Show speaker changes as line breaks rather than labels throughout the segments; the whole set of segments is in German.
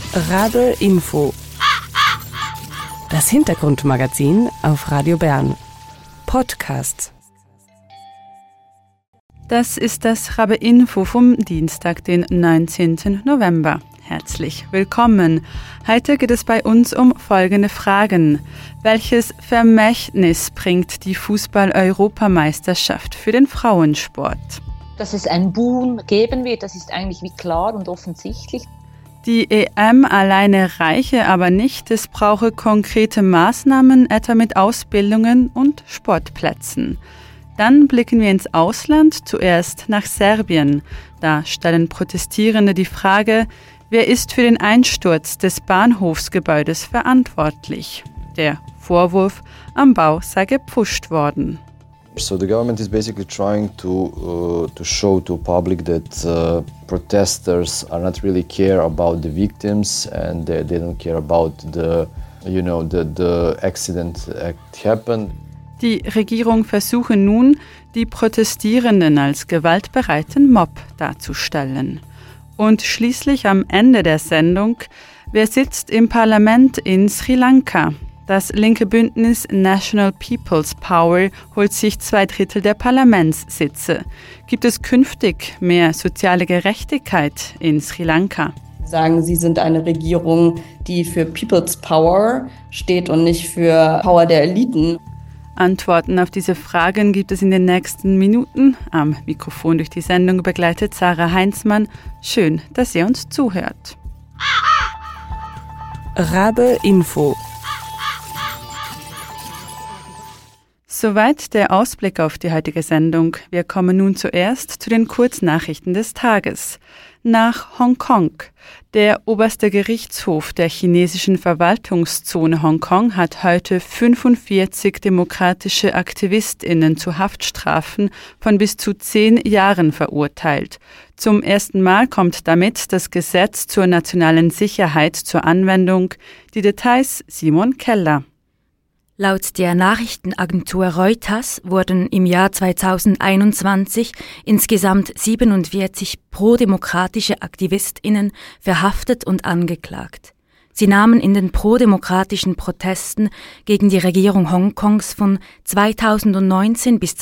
Rabe Info. Das Hintergrundmagazin auf Radio Bern. Podcast.
Das ist das Rabe Info vom Dienstag, den 19. November. Herzlich willkommen. Heute geht es bei uns um folgende Fragen. Welches Vermächtnis bringt die Fußball-Europameisterschaft für den Frauensport?
Dass es einen Boom geben wird, das ist eigentlich wie klar und offensichtlich.
Die EM alleine reiche aber nicht. Es brauche konkrete Maßnahmen, etwa mit Ausbildungen und Sportplätzen. Dann blicken wir ins Ausland, zuerst nach Serbien. Da stellen Protestierende die Frage, wer ist für den Einsturz des Bahnhofsgebäudes verantwortlich? Der Vorwurf, am Bau sei gepfuscht worden.
So the government is basically trying to show to public that protesters are not really care about the victims and they don't care about the accident that happened.
Die Regierung versuche nun, die Protestierenden als gewaltbereiten Mob darzustellen. Und schließlich am Ende der Sendung, wer sitzt im Parlament in Sri Lanka? Das linke Bündnis National People's Power holt sich 2/3 der Parlamentssitze. Gibt es künftig mehr soziale Gerechtigkeit in Sri Lanka?
Sagen, sie sind eine Regierung, die für People's Power steht und nicht für Power der Eliten.
Antworten auf diese Fragen gibt es in den nächsten Minuten. Am Mikrofon durch die Sendung begleitet Sarah Heinzmann. Schön, dass ihr uns zuhört.
Rabe Info.
Soweit der Ausblick auf die heutige Sendung. Wir kommen nun zuerst zu den Kurznachrichten des Tages. Nach Hongkong. Der oberste Gerichtshof der chinesischen Verwaltungszone Hongkong hat heute 45 demokratische AktivistInnen zu Haftstrafen von bis zu 10 Jahren verurteilt. Zum ersten Mal kommt damit das Gesetz zur nationalen Sicherheit zur Anwendung. Die Details Simon Keller.
Laut der Nachrichtenagentur Reuters wurden im Jahr 2021 insgesamt 47 prodemokratische AktivistInnen verhaftet und angeklagt. Sie nahmen in den prodemokratischen Protesten gegen die Regierung Hongkongs von 2019 bis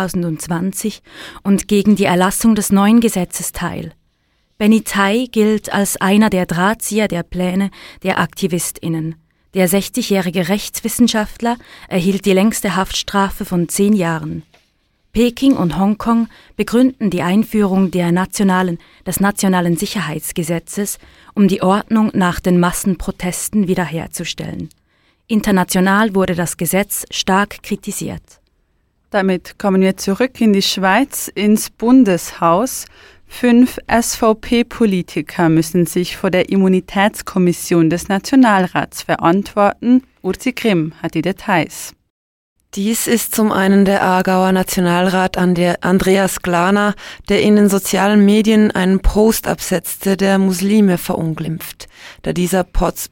2020 und gegen die Erlassung des neuen Gesetzes teil. Benny Tai gilt als einer der Drahtzieher der Pläne der AktivistInnen. Der 60-jährige Rechtswissenschaftler erhielt die längste Haftstrafe von 10 Jahren. Peking und Hongkong begründen die Einführung des nationalen Sicherheitsgesetzes, um die Ordnung nach den Massenprotesten wiederherzustellen. International wurde das Gesetz stark kritisiert.
Damit kommen wir zurück in die Schweiz, ins Bundeshaus. 5 SVP-Politiker müssen sich vor der Immunitätskommission des Nationalrats verantworten. Urzi Grimm hat die Details.
Dies ist zum einen der Aargauer Nationalrat Andreas Glaner, der in den sozialen Medien einen Post absetzte, der Muslime verunglimpft. Da dieser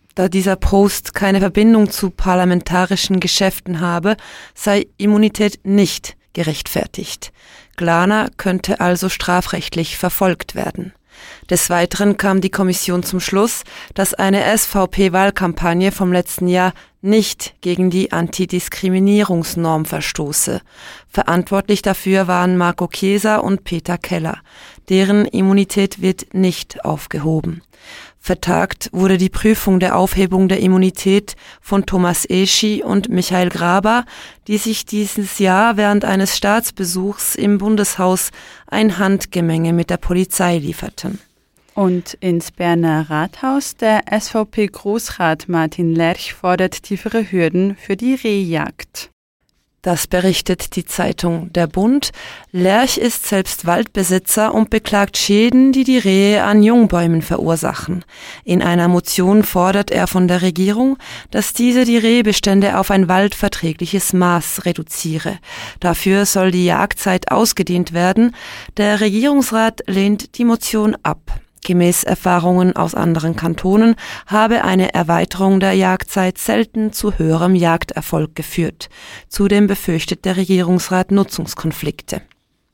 Post keine Verbindung zu parlamentarischen Geschäften habe, sei Immunität nicht gerechtfertigt. Glaner könnte also strafrechtlich verfolgt werden. Des Weiteren kam die Kommission zum Schluss, dass eine SVP-Wahlkampagne vom letzten Jahr nicht gegen die Antidiskriminierungsnorm verstoße. Verantwortlich dafür waren Marco Chiesa und Peter Keller. Deren Immunität wird nicht aufgehoben. Vertagt wurde die Prüfung der Aufhebung der Immunität von Thomas Eschi und Michael Graber, die sich dieses Jahr während eines Staatsbesuchs im Bundeshaus ein Handgemenge mit der Polizei lieferten.
Und ins Berner Rathaus, der SVP-Großrat Martin Lerch fordert tiefere Hürden für die Rehjagd.
Das berichtet die Zeitung Der Bund. Lerch ist selbst Waldbesitzer und beklagt Schäden, die die Rehe an Jungbäumen verursachen. In einer Motion fordert er von der Regierung, dass diese die Rehbestände auf ein waldverträgliches Maß reduziere. Dafür soll die Jagdzeit ausgedehnt werden. Der Regierungsrat lehnt die Motion ab. Gemäß Erfahrungen aus anderen Kantonen habe eine Erweiterung der Jagdzeit selten zu höherem Jagderfolg geführt. Zudem befürchtet der Regierungsrat Nutzungskonflikte.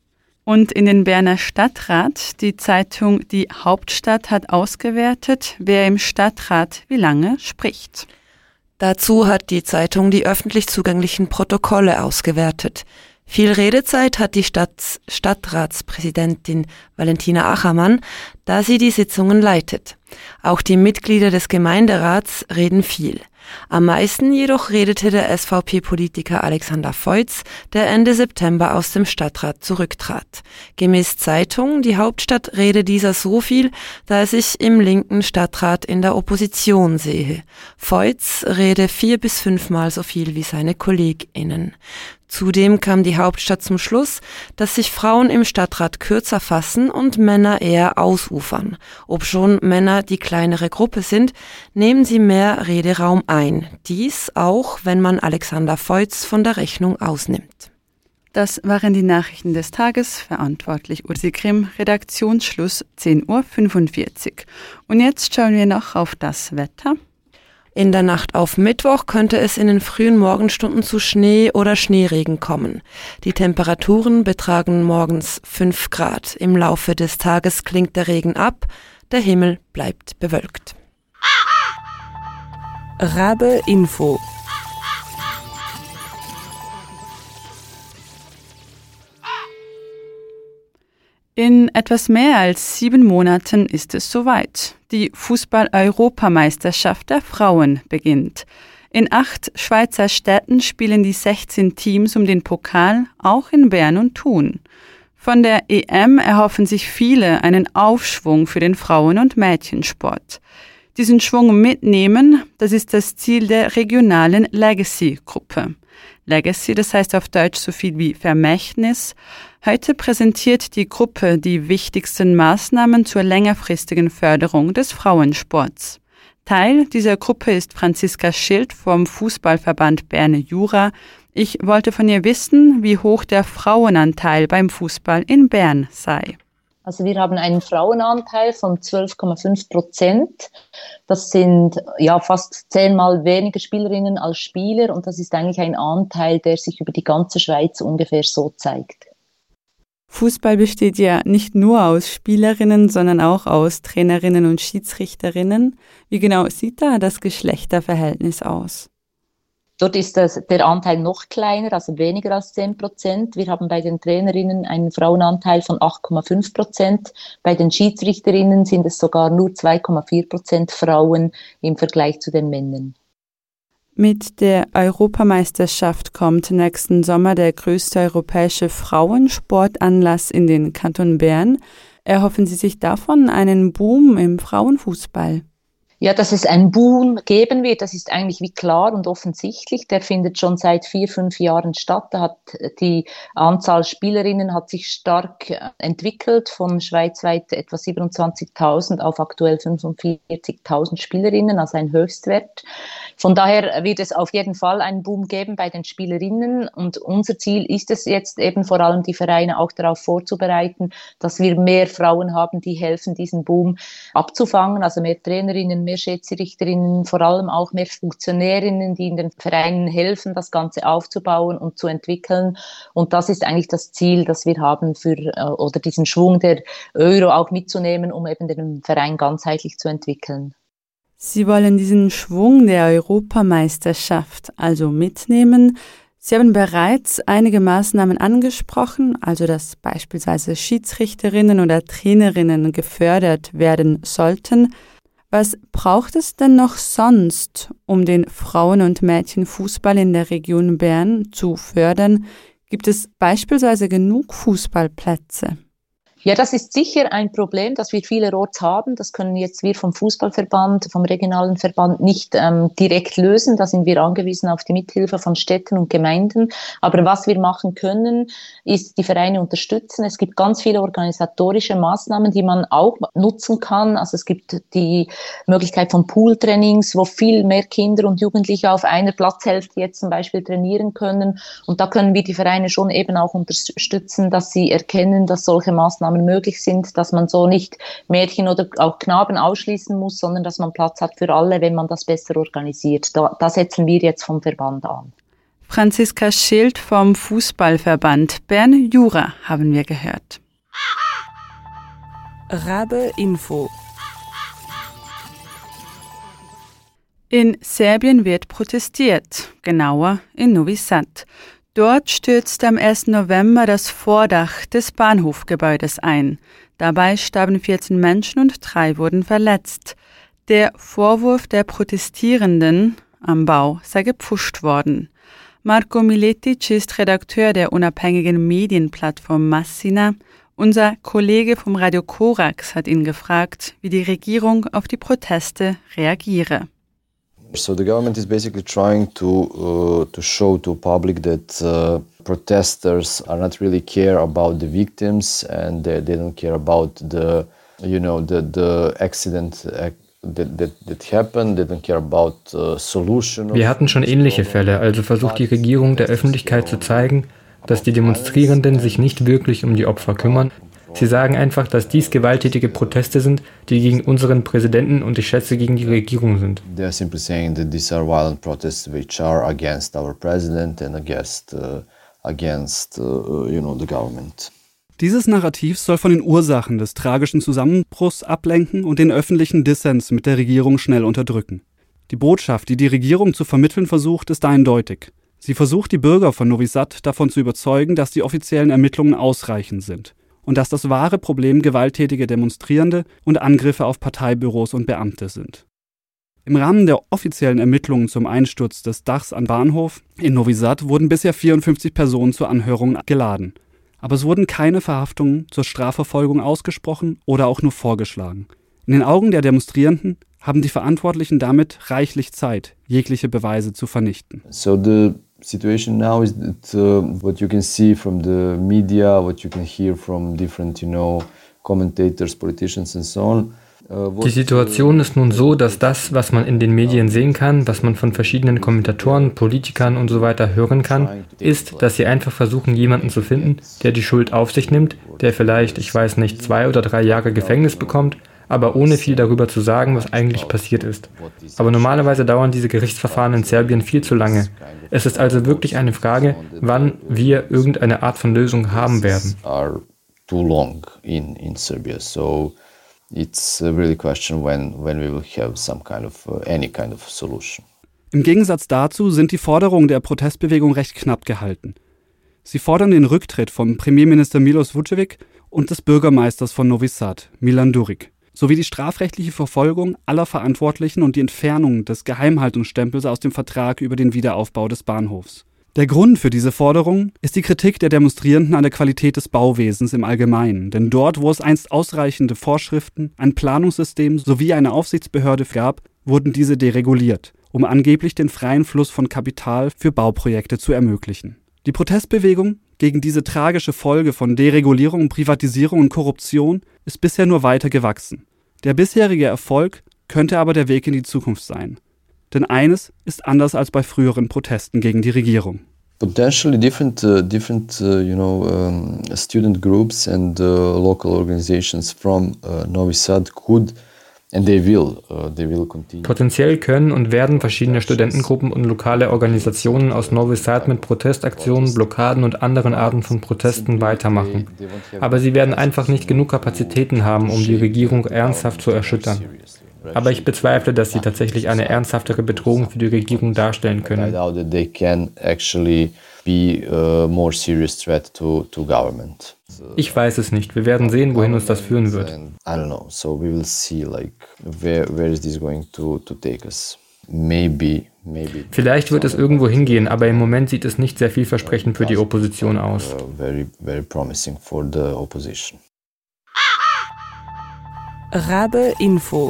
Und in den Berner Stadtrat, die Zeitung Die Hauptstadt hat ausgewertet, wer im Stadtrat wie lange spricht.
Dazu hat die Zeitung die öffentlich zugänglichen Protokolle ausgewertet. Viel Redezeit hat die Stadtratspräsidentin Valentina Achermann, da sie die Sitzungen leitet. Auch die Mitglieder des Gemeinderats reden viel. Am meisten jedoch redete der SVP-Politiker Alexander Feutz, der Ende September aus dem Stadtrat zurücktrat. Gemäß Zeitung Die Hauptstadt rede dieser so viel, da er sich im linken Stadtrat in der Opposition sehe. Feutz rede 4 bis 5 Mal so viel wie seine KollegInnen. Zudem kam die Hauptstadt zum Schluss, dass sich Frauen im Stadtrat kürzer fassen und Männer eher ausufern. Obschon Männer die kleinere Gruppe sind, nehmen sie mehr Rederaum ein. Dies auch, wenn man Alexander Feutz von der Rechnung ausnimmt.
Das waren die Nachrichten des Tages. Verantwortlich Ursi Grimm, Redaktionsschluss 10.45 Uhr. Und jetzt schauen wir noch auf das Wetter.
In der Nacht auf Mittwoch könnte es in den frühen Morgenstunden zu Schnee oder Schneeregen kommen. Die Temperaturen betragen morgens 5 Grad. Im Laufe des Tages klingt der Regen ab, der Himmel bleibt bewölkt.
Rabe Info.
In etwas mehr als 7 Monaten ist es soweit. Die Fußball-Europameisterschaft der Frauen beginnt. In 8 Schweizer Städten spielen die 16 Teams um den Pokal, auch in Bern und Thun. Von der EM erhoffen sich viele einen Aufschwung für den Frauen- und Mädchensport. Diesen Schwung mitnehmen, das ist das Ziel der regionalen Legacy-Gruppe. Legacy, das heißt auf Deutsch so viel wie Vermächtnis. Heute präsentiert die Gruppe die wichtigsten Maßnahmen zur längerfristigen Förderung des Frauensports. Teil dieser Gruppe ist Franziska Schild vom Fußballverband Berne Jura. Ich wollte von ihr wissen, wie hoch der Frauenanteil beim Fußball in Bern sei.
Also wir haben einen Frauenanteil von 12,5%. Das sind ja fast 10-mal weniger Spielerinnen als Spieler und das ist eigentlich ein Anteil, der sich über die ganze Schweiz ungefähr so zeigt.
Fußball besteht ja nicht nur aus Spielerinnen, sondern auch aus Trainerinnen und Schiedsrichterinnen. Wie genau sieht da das Geschlechterverhältnis aus?
Dort ist der Anteil noch kleiner, also weniger als 10%. Wir haben bei den Trainerinnen einen Frauenanteil von 8,5%. Bei den Schiedsrichterinnen sind es sogar nur 2,4% Frauen im Vergleich zu den Männern.
Mit der Europameisterschaft kommt nächsten Sommer der größte europäische Frauensportanlass in den Kanton Bern. Erhoffen Sie sich davon einen Boom im Frauenfußball?
Ja, dass es einen Boom geben wird, das ist eigentlich wie klar und offensichtlich. Der findet schon seit 4-5 Jahren statt. Da hat die Anzahl Spielerinnen hat sich stark entwickelt, von schweizweit etwa 27.000 auf aktuell 45.000 Spielerinnen, also ein Höchstwert. Von daher wird es auf jeden Fall einen Boom geben bei den Spielerinnen und unser Ziel ist es jetzt eben vor allem die Vereine auch darauf vorzubereiten, dass wir mehr Frauen haben, die helfen, diesen Boom abzufangen, also mehr Trainerinnen, mehr Schiedsrichterinnen, vor allem auch mehr Funktionärinnen, die in den Vereinen helfen, das Ganze aufzubauen und zu entwickeln. Und das ist eigentlich das Ziel, das wir haben oder diesen Schwung der Euro auch mitzunehmen, um eben den Verein ganzheitlich zu entwickeln.
Sie wollen diesen Schwung der Europameisterschaft also mitnehmen. Sie haben bereits einige Maßnahmen angesprochen, also dass beispielsweise Schiedsrichterinnen oder Trainerinnen gefördert werden sollten. Was braucht es denn noch sonst, um den Frauen- und Mädchenfußball in der Region Bern zu fördern? Gibt es beispielsweise genug Fußballplätze?
Ja, das ist sicher ein Problem, das wir vielerorts haben. Das können jetzt wir vom Fußballverband, vom regionalen Verband nicht direkt lösen. Da sind wir angewiesen auf die Mithilfe von Städten und Gemeinden. Aber was wir machen können, ist die Vereine unterstützen. Es gibt ganz viele organisatorische Maßnahmen, die man auch nutzen kann. Also es gibt die Möglichkeit von Pooltrainings, wo viel mehr Kinder und Jugendliche auf einer Platzhälfte jetzt zum Beispiel trainieren können. Und da können wir die Vereine schon eben auch unterstützen, dass sie erkennen, dass solche Maßnahmen möglich sind, dass man so nicht Mädchen oder auch Knaben ausschließen muss, sondern dass man Platz hat für alle, wenn man das besser organisiert. Da setzen wir jetzt vom Verband an.
Franziska Schild vom Fußballverband Bern Jura haben wir gehört.
Rabe Info.
In Serbien wird protestiert, genauer in Novi Sad. Dort stürzte am 1. November das Vordach des Bahnhofgebäudes ein. Dabei starben 14 Menschen und 3 wurden verletzt. Der Vorwurf der Protestierenden am Bau sei gepfuscht worden. Marko Miletic ist Redakteur der unabhängigen Medienplattform Massina. Unser Kollege vom Radio Korax hat ihn gefragt, wie die Regierung auf die Proteste reagiere.
So the government is basically trying to show to public that protesters are not really care about the victims and they don't care about the accident that happened. They don't care about solution.
Wir hatten schon ähnliche Fälle, also versucht die Regierung der Öffentlichkeit zu zeigen, dass die Demonstrierenden sich nicht wirklich um die Opfer kümmern. Sie sagen einfach, dass dies gewalttätige Proteste sind, die gegen unseren Präsidenten und ich schätze gegen die Regierung sind.
They are simply saying that these are violent protests which are against our president and against the government.
Dieses Narrativ soll von den Ursachen des tragischen Zusammenbruchs ablenken und den öffentlichen Dissens mit der Regierung schnell unterdrücken. Die Botschaft, die die Regierung zu vermitteln versucht, ist eindeutig. Sie versucht, die Bürger von Novi Sad davon zu überzeugen, dass die offiziellen Ermittlungen ausreichend sind und dass das wahre Problem gewalttätige Demonstrierende und Angriffe auf Parteibüros und Beamte sind. Im Rahmen der offiziellen Ermittlungen zum Einsturz des Dachs am Bahnhof in Novi Sad wurden bisher 54 Personen zur Anhörung geladen. Aber es wurden keine Verhaftungen zur Strafverfolgung ausgesprochen oder auch nur vorgeschlagen. In den Augen der Demonstrierenden haben die Verantwortlichen damit reichlich Zeit, jegliche Beweise zu vernichten.
So the situation now is that what you can see from the media, what you can hear from different, commentators, politicians and so on.
Die Situation ist nun so, dass das, was man in den Medien sehen kann, was man von verschiedenen Kommentatoren, Politikern und so weiter hören kann, ist, dass sie einfach versuchen, jemanden zu finden, der die Schuld auf sich nimmt, der vielleicht, 2 oder 3 Jahre Gefängnis bekommt, aber ohne viel darüber zu sagen, was eigentlich passiert ist. Aber normalerweise dauern diese Gerichtsverfahren in Serbien viel zu lange. Es ist also wirklich eine Frage, wann wir irgendeine Art von Lösung haben werden.
It's really a question when we will have some kind of any kind of solution.
Im Gegensatz dazu sind die Forderungen der Protestbewegung recht knapp gehalten. Sie fordern den Rücktritt von Premierminister Miloš Vučević und des Bürgermeisters von Novi Sad, Milan Đurić, sowie die strafrechtliche Verfolgung aller Verantwortlichen und die Entfernung des Geheimhaltungsstempels aus dem Vertrag über den Wiederaufbau des Bahnhofs. Der Grund für diese Forderung ist die Kritik der Demonstrierenden an der Qualität des Bauwesens im Allgemeinen. Denn dort, wo es einst ausreichende Vorschriften, ein Planungssystem sowie eine Aufsichtsbehörde gab, wurden diese dereguliert, um angeblich den freien Fluss von Kapital für Bauprojekte zu ermöglichen. Die Protestbewegung gegen diese tragische Folge von Deregulierung, Privatisierung und Korruption ist bisher nur weiter gewachsen. Der bisherige Erfolg könnte aber der Weg in die Zukunft sein. Denn eines ist anders als bei früheren Protesten gegen die Regierung.
Potentially different student groups and local organizations from Novi Sad could and they will continue.
Potenziell können und werden verschiedene Studentengruppen und lokale Organisationen aus Novi Sad mit Protestaktionen, Blockaden und anderen Arten von Protesten weitermachen. Aber sie werden einfach nicht genug Kapazitäten haben, um die Regierung ernsthaft zu erschüttern. Aber ich bezweifle, dass sie tatsächlich eine ernsthaftere Bedrohung für die Regierung darstellen können. Ich weiß es nicht. Wir werden sehen, wohin uns das führen wird. Vielleicht wird es irgendwo hingehen, aber im Moment sieht es nicht sehr vielversprechend für die Opposition aus.
Rabe Info.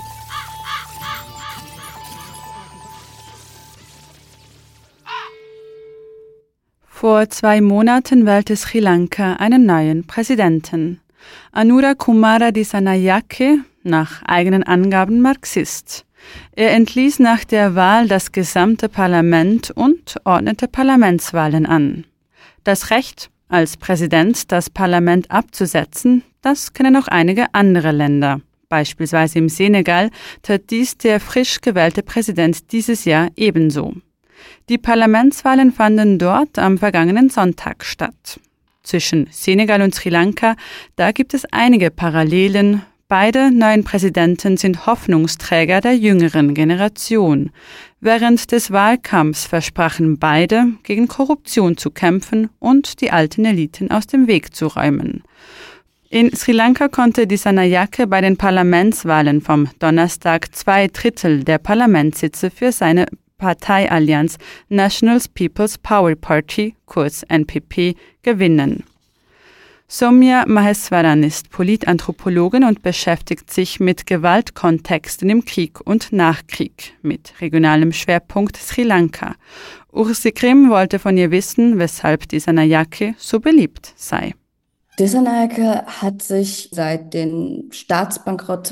Vor 2 Monaten wählte Sri Lanka einen neuen Präsidenten. Anura Kumara Dissanayake, nach eigenen Angaben Marxist. Er entließ nach der Wahl das gesamte Parlament und ordnete Parlamentswahlen an. Das Recht, als Präsident das Parlament abzusetzen, das kennen auch einige andere Länder. Beispielsweise im Senegal tat dies der frisch gewählte Präsident dieses Jahr ebenso. Die Parlamentswahlen fanden dort am vergangenen Sonntag statt. Zwischen Senegal und Sri Lanka, da gibt es einige Parallelen. Beide neuen Präsidenten sind Hoffnungsträger der jüngeren Generation. Während des Wahlkampfs versprachen beide, gegen Korruption zu kämpfen und die alten Eliten aus dem Weg zu räumen. In Sri Lanka konnte Dissanayake bei den Parlamentswahlen vom Donnerstag 2/3 der Parlamentssitze für seine Parteiallianz National People's Power Party, kurz NPP, gewinnen. Soumya Maheswaran ist Politanthropologin und beschäftigt sich mit Gewaltkontexten im Krieg und Nachkrieg, mit regionalem Schwerpunkt Sri Lanka. Ursi Krim wollte von ihr wissen, weshalb Dissanayake so beliebt sei.
Dissanayake hat sich seit dem Staatsbankrott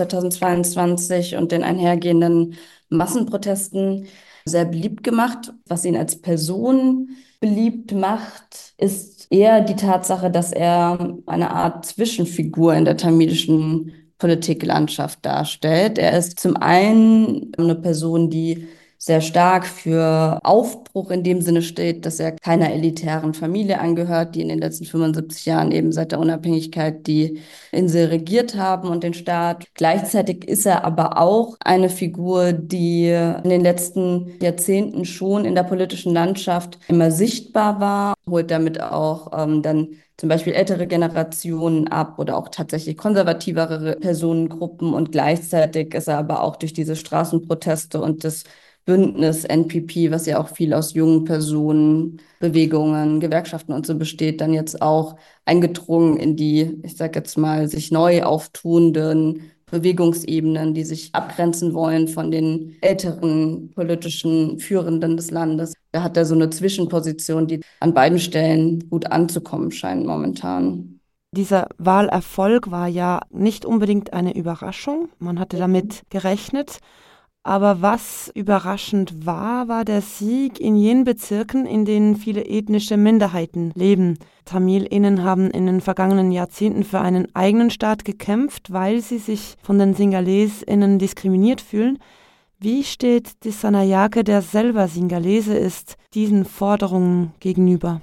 2022 und den einhergehenden Massenprotesten sehr beliebt gemacht. Was ihn als Person beliebt macht, ist eher die Tatsache, dass er eine Art Zwischenfigur in der tamilischen Politiklandschaft darstellt. Er ist zum einen eine Person, die sehr stark für Aufbruch in dem Sinne steht, dass er keiner elitären Familie angehört, die in den letzten 75 Jahren eben seit der Unabhängigkeit die Insel regiert haben und den Staat. Gleichzeitig ist er aber auch eine Figur, die in den letzten Jahrzehnten schon in der politischen Landschaft immer sichtbar war, holt damit auch dann zum Beispiel ältere Generationen ab oder auch tatsächlich konservativere Personengruppen. Und gleichzeitig ist er aber auch durch diese Straßenproteste und das Bündnis NPP, was ja auch viel aus jungen Personen, Bewegungen, Gewerkschaften und so besteht, dann jetzt auch eingedrungen in die, ich sag jetzt mal, sich neu auftuenden Bewegungsebenen, die sich abgrenzen wollen von den älteren politischen Führenden des Landes. Da hat er so eine Zwischenposition, die an beiden Stellen gut anzukommen scheint momentan.
Dieser Wahlerfolg war ja nicht unbedingt eine Überraschung. Man hatte damit gerechnet. Aber was überraschend war, war der Sieg in jenen Bezirken, in denen viele ethnische Minderheiten leben. TamilInnen haben in den vergangenen Jahrzehnten für einen eigenen Staat gekämpft, weil sie sich von den SingalesInnen diskriminiert fühlen. Wie steht Dissanayake, der selber Singalese ist, diesen Forderungen gegenüber?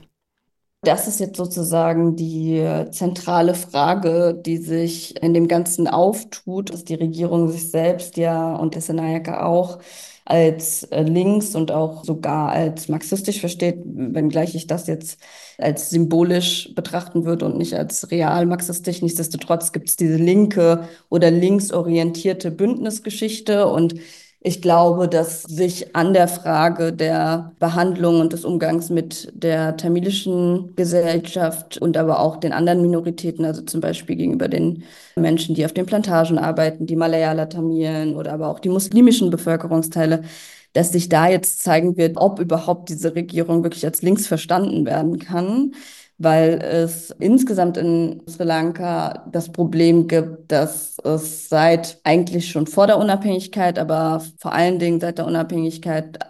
Das ist jetzt sozusagen die zentrale Frage, die sich in dem Ganzen auftut, dass die Regierung sich selbst ja und Dissanayake auch als links und auch sogar als marxistisch versteht, wenngleich ich das jetzt als symbolisch betrachten würde und nicht als real marxistisch. Nichtsdestotrotz gibt es diese linke oder linksorientierte Bündnisgeschichte und ich glaube, dass sich an der Frage der Behandlung und des Umgangs mit der tamilischen Gesellschaft und aber auch den anderen Minoritäten, also zum Beispiel gegenüber den Menschen, die auf den Plantagen arbeiten, die Malayaler-Tamilen oder aber auch die muslimischen Bevölkerungsteile, dass sich da jetzt zeigen wird, ob überhaupt diese Regierung wirklich als links verstanden werden kann, weil es insgesamt in Sri Lanka das Problem gibt, dass es seit eigentlich schon vor der Unabhängigkeit, aber vor allen Dingen seit der Unabhängigkeit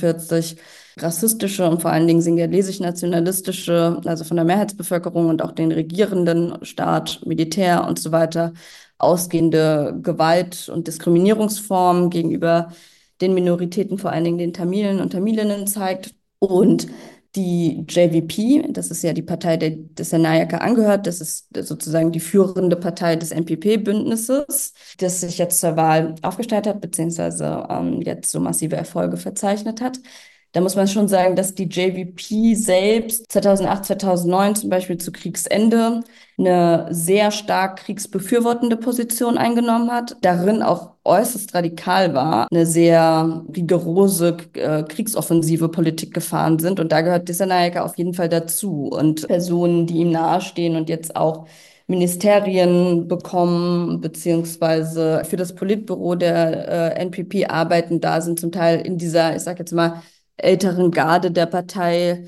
48 rassistische und vor allen Dingen singalesisch-nationalistische, also von der Mehrheitsbevölkerung und auch den regierenden Staat, Militär und so weiter, ausgehende Gewalt- und Diskriminierungsformen gegenüber den Minoritäten, vor allen Dingen den Tamilen und Tamilinnen zeigt. Und die JVP, das ist ja die Partei, der Dissanayake angehört, das ist sozusagen die führende Partei des NPP-Bündnisses, das sich jetzt zur Wahl aufgestellt hat, beziehungsweise jetzt so massive Erfolge verzeichnet hat. Da muss man schon sagen, dass die JVP selbst 2008, 2009 zum Beispiel zu Kriegsende eine sehr stark kriegsbefürwortende Position eingenommen hat, darin auch äußerst radikal war, eine sehr rigorose kriegsoffensive Politik gefahren sind. Und da gehört Dissanayake auf jeden Fall dazu. Und Personen, die ihm nahestehen und jetzt auch Ministerien bekommen, beziehungsweise für das Politbüro der NPP arbeiten, da sind zum Teil in dieser, ich sag jetzt mal, älteren Garde der Partei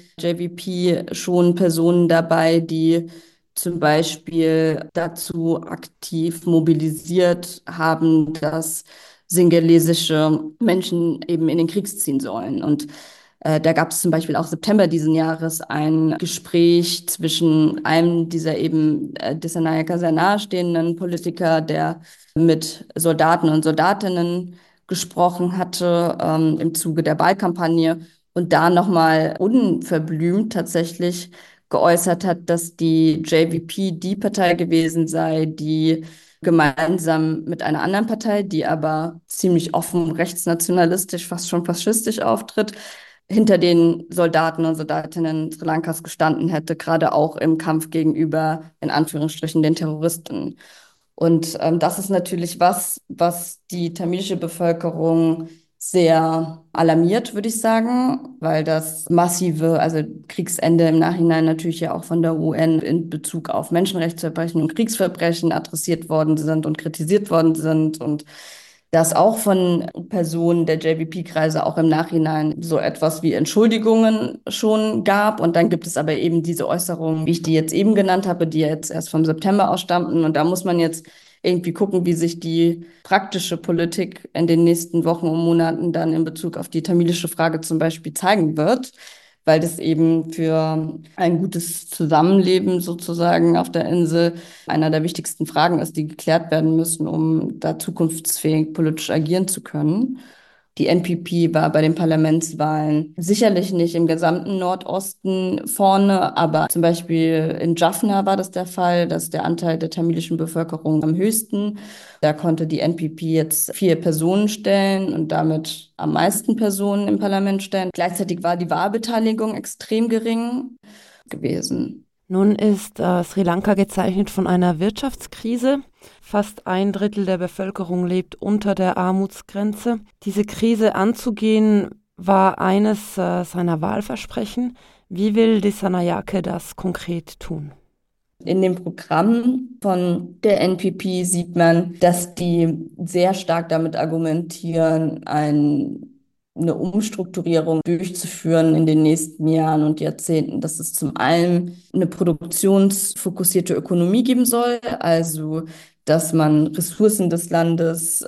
JVP schon Personen dabei, die zum Beispiel dazu aktiv mobilisiert haben, dass singalesische Menschen eben in den Krieg ziehen sollen. Und da gab es zum Beispiel auch September diesen Jahres ein Gespräch zwischen einem dieser eben Dissanayake sehr nahestehenden Politiker, der mit Soldaten und Soldatinnen gesprochen hatte im Zuge der Wahlkampagne und da nochmal unverblümt tatsächlich geäußert hat, dass die JVP die Partei gewesen sei, die gemeinsam mit einer anderen Partei, die aber ziemlich offen rechtsnationalistisch, fast schon faschistisch auftritt, hinter den Soldaten und Soldatinnen Sri Lankas gestanden hätte, gerade auch im Kampf gegenüber, in Anführungsstrichen, den Terroristen. Und das ist natürlich was die tamilische Bevölkerung sehr alarmiert, würde ich sagen, weil das massive, also Kriegsende im Nachhinein natürlich ja auch von der UN in Bezug auf Menschenrechtsverbrechen und Kriegsverbrechen adressiert worden sind und kritisiert worden sind und dass auch von Personen der JVP-Kreise auch im Nachhinein so etwas wie Entschuldigungen schon gab. Und dann gibt es aber eben diese Äußerungen, wie ich die jetzt eben genannt habe, die jetzt erst vom September ausstammten. Und da muss man jetzt irgendwie gucken, wie sich die praktische Politik in den nächsten Wochen und Monaten dann in Bezug auf die tamilische Frage zum Beispiel zeigen wird, weil das eben für ein gutes Zusammenleben sozusagen auf der Insel einer der wichtigsten Fragen ist, die geklärt werden müssen, um da zukunftsfähig politisch agieren zu können. Die NPP war bei den Parlamentswahlen sicherlich nicht im gesamten Nordosten vorne, aber zum Beispiel in Jaffna war das der Fall, dass der Anteil der tamilischen Bevölkerung am höchsten. Da konnte die NPP jetzt 4 Personen stellen und damit am meisten Personen im Parlament stellen. Gleichzeitig war die Wahlbeteiligung extrem gering gewesen.
Nun ist Sri Lanka gezeichnet von einer Wirtschaftskrise. Fast 1/3 der Bevölkerung lebt unter der Armutsgrenze. Diese Krise anzugehen, war eines seiner Wahlversprechen. Wie will Dissanayake das konkret tun?
In dem Programm von der NPP sieht man, dass die sehr stark damit argumentieren, eine Umstrukturierung durchzuführen in den nächsten Jahren und Jahrzehnten, dass es zum einen eine produktionsfokussierte Ökonomie geben soll, also dass man Ressourcen des Landes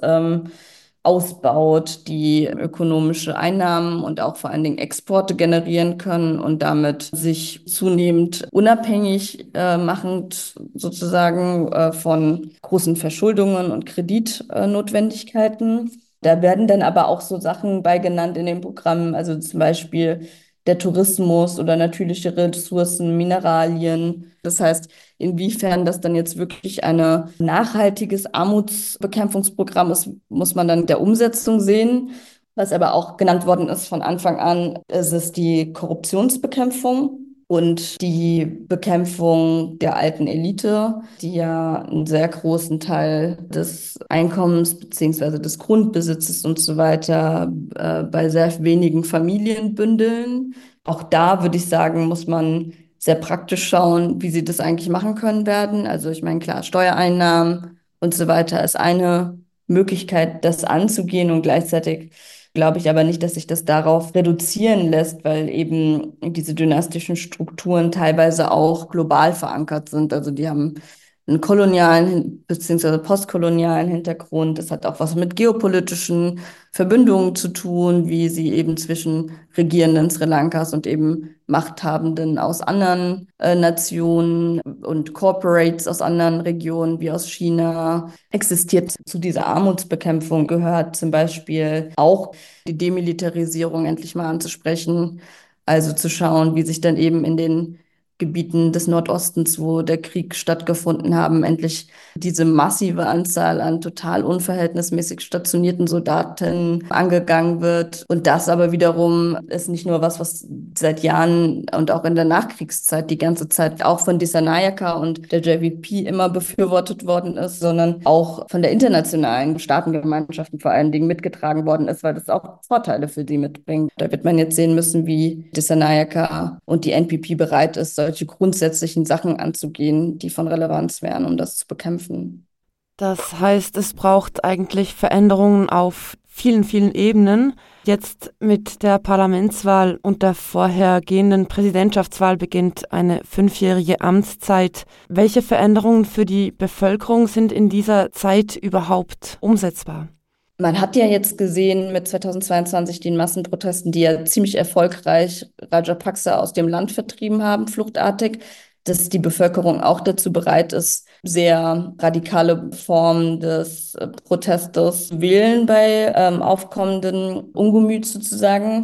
ausbaut, die ökonomische Einnahmen und auch vor allen Dingen Exporte generieren können und damit sich zunehmend unabhängig machend sozusagen von großen Verschuldungen und Kreditnotwendigkeiten. Da werden dann aber auch so Sachen bei genannt in dem Programm, also zum Beispiel der Tourismus oder natürliche Ressourcen, Mineralien. Das heißt, inwiefern das dann jetzt wirklich ein nachhaltiges Armutsbekämpfungsprogramm ist, muss man dann der Umsetzung sehen. Was aber auch genannt worden ist von Anfang an, ist es die Korruptionsbekämpfung und die Bekämpfung der alten Elite, die ja einen sehr großen Teil des Einkommens beziehungsweise des Grundbesitzes und so weiter bei sehr wenigen Familien bündeln. Auch da würde ich sagen, muss man sehr praktisch schauen, wie sie das eigentlich machen können werden. Also ich meine, klar, Steuereinnahmen und so weiter ist eine Möglichkeit, das anzugehen und gleichzeitig glaube ich aber nicht, dass sich das darauf reduzieren lässt, weil eben diese dynastischen Strukturen teilweise auch global verankert sind. Also die haben einen kolonialen bzw. postkolonialen Hintergrund. Das hat auch was mit geopolitischen Verbündungen zu tun, wie sie eben zwischen Regierenden Sri Lankas und eben Machthabenden aus anderen Nationen und Corporates aus anderen Regionen wie aus China existiert. Zu dieser Armutsbekämpfung gehört zum Beispiel auch die Demilitarisierung endlich mal anzusprechen. Also zu schauen, wie sich dann eben in den Gebieten des Nordostens, wo der Krieg stattgefunden haben, endlich diese massive Anzahl an total unverhältnismäßig stationierten Soldaten angegangen wird. Und das aber wiederum ist nicht nur was seit Jahren und auch in der Nachkriegszeit die ganze Zeit auch von Dissanayaka und der JVP immer befürwortet worden ist, sondern auch von der internationalen Staatengemeinschaften vor allen Dingen mitgetragen worden ist, weil das auch Vorteile für sie mitbringt. Da wird man jetzt sehen müssen, wie Dissanayaka und die NPP bereit ist, solche grundsätzlichen Sachen anzugehen, die von Relevanz wären, um das zu bekämpfen.
Das heißt, es braucht eigentlich Veränderungen auf vielen, vielen Ebenen. Jetzt mit der Parlamentswahl und der vorhergehenden Präsidentschaftswahl beginnt eine 5-jährige Amtszeit. Welche Veränderungen für die Bevölkerung sind in dieser Zeit überhaupt umsetzbar?
Man hat ja jetzt gesehen mit 2022 den Massenprotesten, die ja ziemlich erfolgreich Rajapaksa aus dem Land vertrieben haben, fluchtartig, dass die Bevölkerung auch dazu bereit ist, sehr radikale Formen des Protestes wählen bei aufkommenden Ungemüt sozusagen.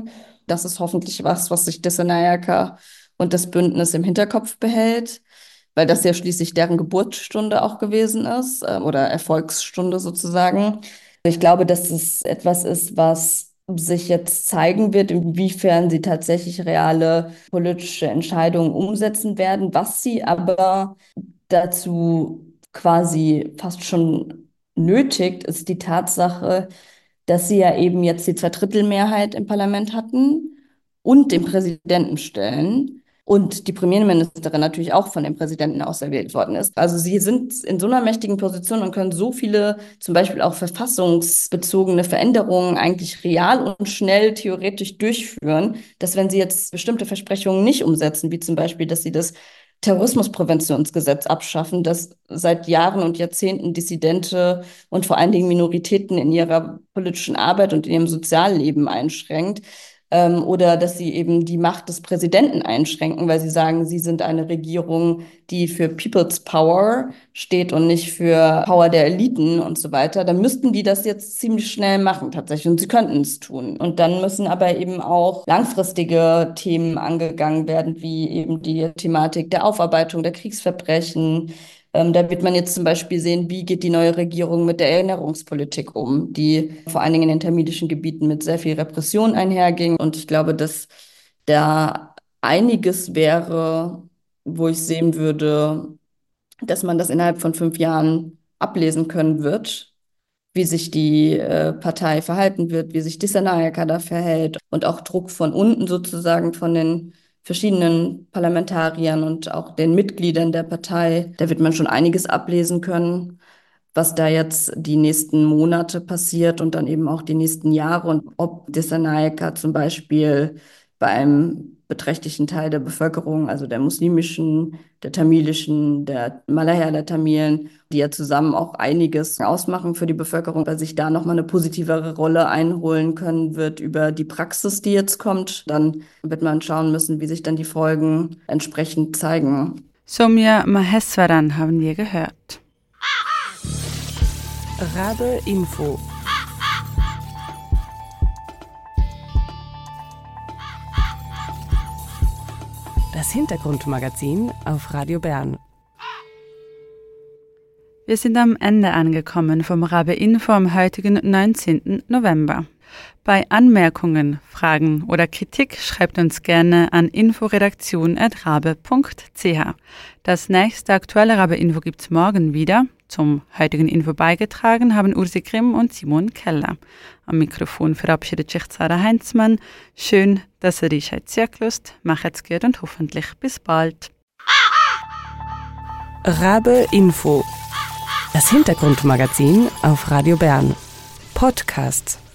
Das ist hoffentlich was sich Dissanayaka und das Bündnis im Hinterkopf behält, weil das ja schließlich deren Geburtsstunde auch gewesen ist oder Erfolgsstunde sozusagen. Ich glaube, dass es etwas ist, was sich jetzt zeigen wird, inwiefern sie tatsächlich reale politische Entscheidungen umsetzen werden, was sie aber dazu quasi fast schon nötigt, ist die Tatsache, dass sie ja eben jetzt die Zweidrittelmehrheit im Parlament hatten und den Präsidenten stellen und die Premierministerin natürlich auch von dem Präsidenten auserwählt worden ist. Also sie sind in so einer mächtigen Position und können so viele, zum Beispiel auch verfassungsbezogene Veränderungen eigentlich real und schnell theoretisch durchführen, dass wenn sie jetzt bestimmte Versprechungen nicht umsetzen, wie zum Beispiel, dass sie das Terrorismuspräventionsgesetz abschaffen, das seit Jahren und Jahrzehnten Dissidente und vor allen Dingen Minoritäten in ihrer politischen Arbeit und in ihrem Sozialleben einschränkt. Oder dass sie eben die Macht des Präsidenten einschränken, weil sie sagen, sie sind eine Regierung, die für People's Power steht und nicht für Power der Eliten und so weiter. Dann müssten die das jetzt ziemlich schnell machen tatsächlich und sie könnten es tun. Und dann müssen aber eben auch langfristige Themen angegangen werden, wie eben die Thematik der Aufarbeitung der Kriegsverbrechen. Da wird man jetzt zum Beispiel sehen, wie geht die neue Regierung mit der Erinnerungspolitik um, die vor allen Dingen in den tamilischen Gebieten mit sehr viel Repression einherging. Und ich glaube, dass da einiges wäre, wo ich sehen würde, dass man das innerhalb von 5 Jahren ablesen können wird, wie sich die Partei verhalten wird, wie sich Dissanayaka da verhält und auch Druck von unten sozusagen von den verschiedenen Parlamentariern und auch den Mitgliedern der Partei. Da wird man schon einiges ablesen können, was da jetzt die nächsten Monate passiert und dann eben auch die nächsten Jahre und ob Dissanayaka zum Beispiel bei einem beträchtlichen Teil der Bevölkerung, also der muslimischen, der tamilischen, der Malayaler Tamilen, die ja zusammen auch einiges ausmachen für die Bevölkerung, weil sich da nochmal eine positivere Rolle einholen können wird über die Praxis, die jetzt kommt. Dann wird man schauen müssen, wie sich dann die Folgen entsprechend zeigen.
Somia Maheswaran haben wir gehört.
Rabe Info. Das Hintergrundmagazin auf Radio Bern.
Wir sind am Ende angekommen vom Rabe Info am heutigen 19. November. Bei Anmerkungen, Fragen oder Kritik schreibt uns gerne an inforedaktion@rabe.ch. Das nächste aktuelle Rabe Info gibt's morgen wieder. Zum heutigen Info beigetragen haben Ursi Grimm und Simon Keller. Am Mikrofon verabschiedet sich Sarah Heinzmann. Schön, dass ihr euch zugehört. Macht's gut und hoffentlich bis bald.
Rabe Info. Das Hintergrundmagazin auf Radio Bern. Podcasts.